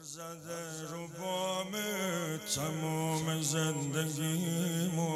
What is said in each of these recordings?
زده رو بام تموم زندگیمو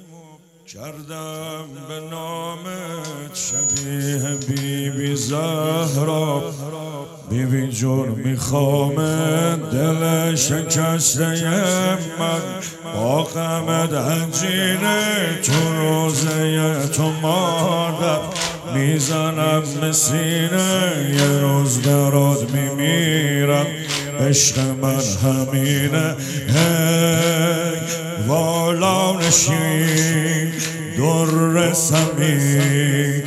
کردم به نامت شبیه بیبی زهرا. بیبی جون میخوام دل شکسته من با غمت هنجینه تو روزه تو مادر میزنم به سینه یه روز برات میمیرم عشق من همینه. هی والا نشین در سمی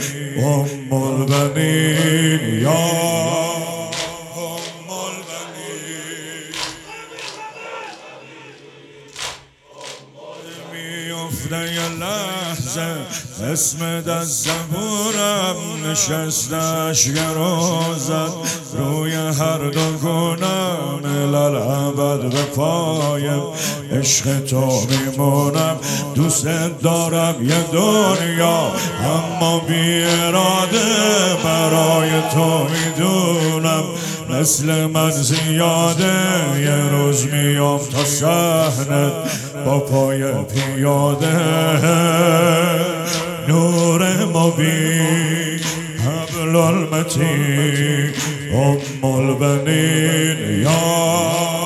البنین یا البنین میفته یه لحظه اسمت از زبورم نشسته اشگرازت روی هر دو گونم للابد به پایم عشق تو میمونم دوست دارم یه دنیا اما بی اراده برای تو میدونم مثل من زیاده یه روز میام تا صحنت با پای پیاده نور مبین حبل المتین البنین یا